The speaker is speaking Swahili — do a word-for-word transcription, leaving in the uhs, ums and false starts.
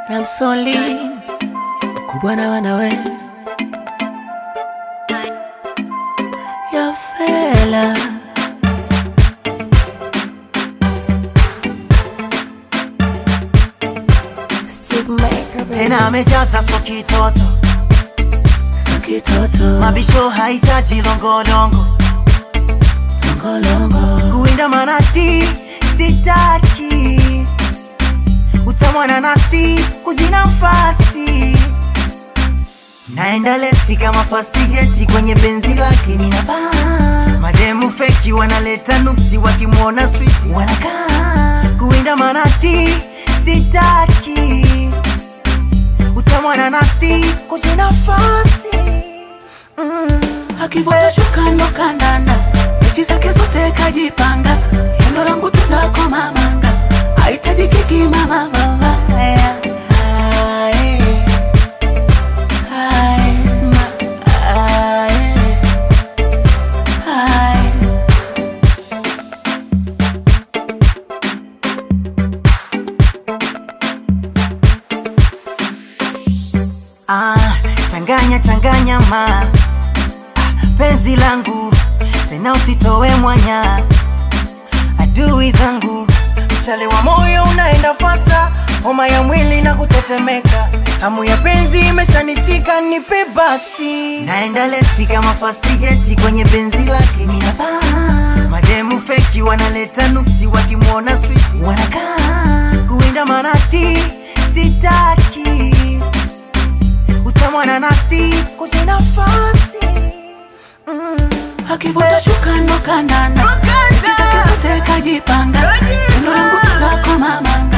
Ramsoli kubwa na wanawe ya fela Steve Maker tena amejaza soki toto soki toto mabisho haitaji longo longo longo longo kuinda manati sitaki utamwana nasi kuzina mfasi naenda lesi kama fast jet kwenye benzi lake minabaa mademu feki wanaleta nuksi wakimuona sweet wanakaa kuinda manati sitaki utamwana nasi kuzina mfasi mm. Akivuta shuka ndo kandanda mechi zake zote kajipanga yendo langu tundako mamanga haitaji kiki mama mama hai hai ma hai hai ah changanya changanya ma ah, penzi langu tena usitowe mwanya adui zangu mshale wa moyo unaenda faster homa ya mwili na kutetemeka hamu ya penzi imeshanishika nipe basi naenda lesi kama fast jet kwenye benzi lake minabaa mademu feki wanaleta nuksi wakimuona sweet wanakaa kuinda manati sitaki utamwana nasi kujina fasi mm. Akivuta shuka ndo kandanda mechi zake zote kajipanga yendo langu tundako mamanga